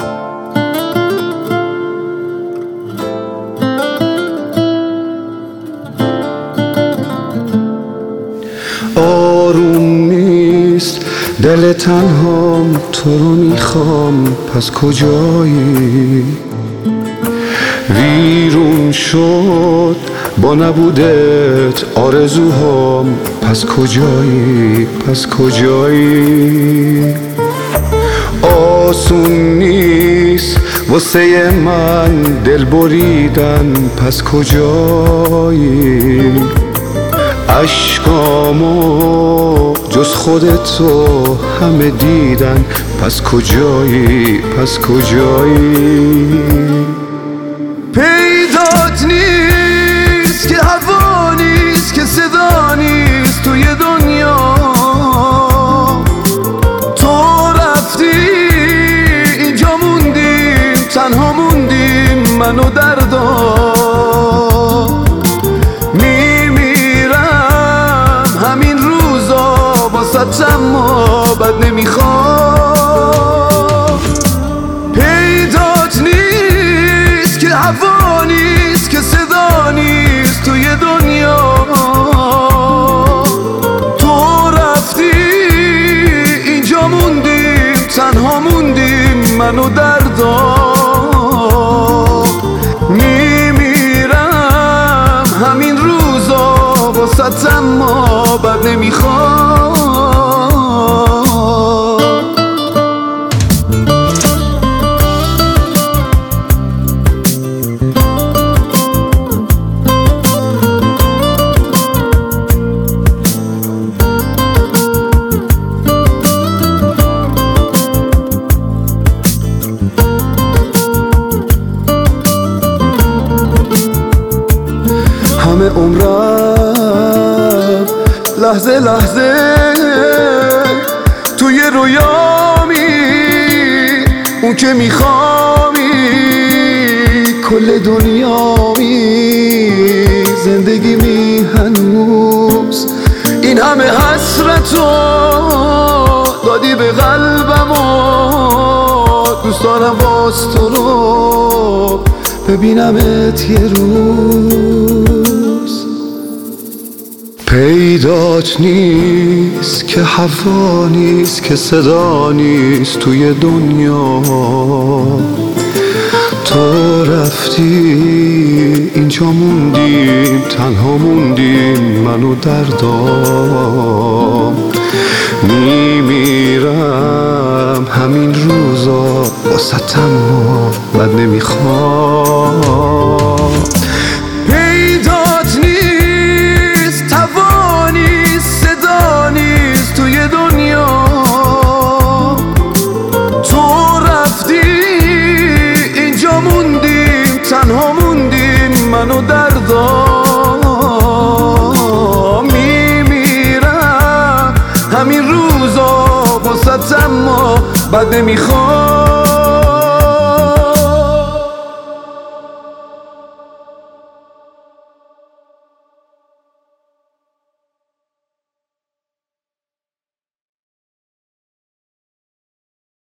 آروم نیست دل تنهام، تو رو میخوام پس کجایی؟ ویرون شد با نبودت آرزوهام، پس کجایی؟ پس کجایی؟ آسون نیست واسه من دل بریدن، پس کجایی؟ عشقامو جز خودتو همه دیدن، پس کجایی؟ پس کجایی؟ پیدات نیست که هوا نیست که صدا نیست توی دنیا، تو رفتی اینجا موندیم تنها موندیم من و دردا. اما بد نمیخوام. پیدات نیست که هوا نیست که صدا نیست توی دنیا، تو رفتی اینجا موندیم تنها موندیم من و دردا. میمیرم همین روزا واسه اما بد نمیخوام. همه عمرم لحظه لحظه توی رویامی، اون که میخوامی کل دنیامی، زندگی می هنوز این همه حسرتو دادی به قلبم و دوست دارم باز تو رو ببینمت یه روز. پیدات نیست که هوا نیست که صدا نیست توی دنیا، تو رفتی اینجا موندیم تنها موندیم من و دردام. میمیرم همین روزا واسه اما بد نمیخوام. پیدات نیست هوا نیست صدا نیست توی دنیا، تو رفتی اینجا موندیم تنها موندیم من و دردا. میمیرم همین روزا واسه اما بد نمیخوام.